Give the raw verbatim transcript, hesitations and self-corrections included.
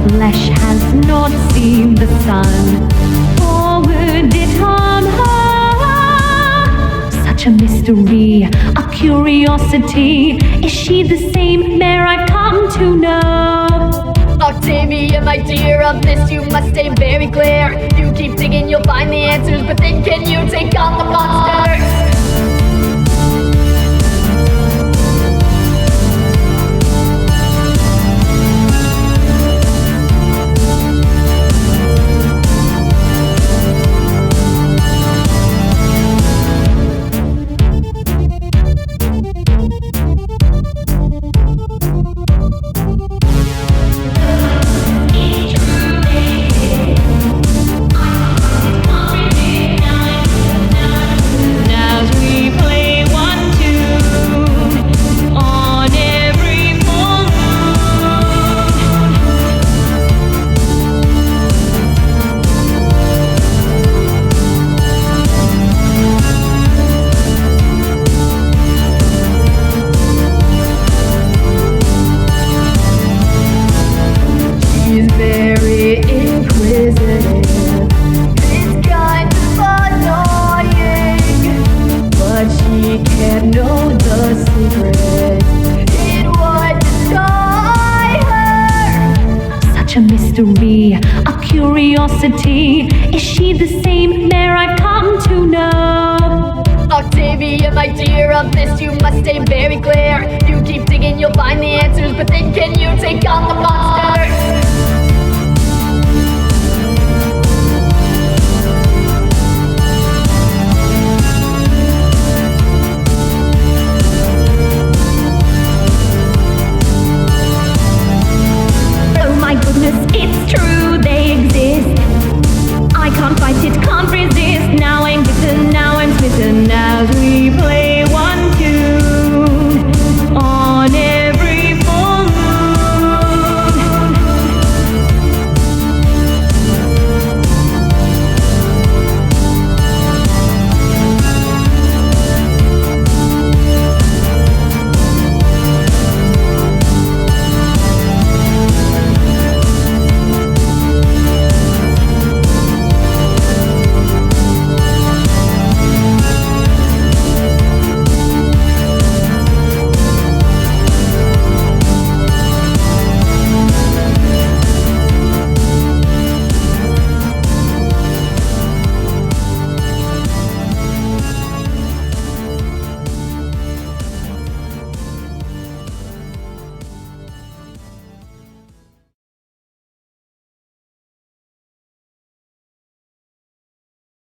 flesh has not seen the sun, or would it harm her? Such a mystery, a curiosity. Is she the same mare I've come to know? Octavia, my dear, of this you must stay very clear. You keep digging, you'll find the answers, but then can you take on the monsters? Very inquisitive, it's kind of annoying, but she can't know the secret. It would destroy her. Such a mystery, a curiosity. Is she the same mare I've come to know? Octavia, my dear, of this you must stay very clear. You keep digging, you'll find the answers, but then can you take on the monsters?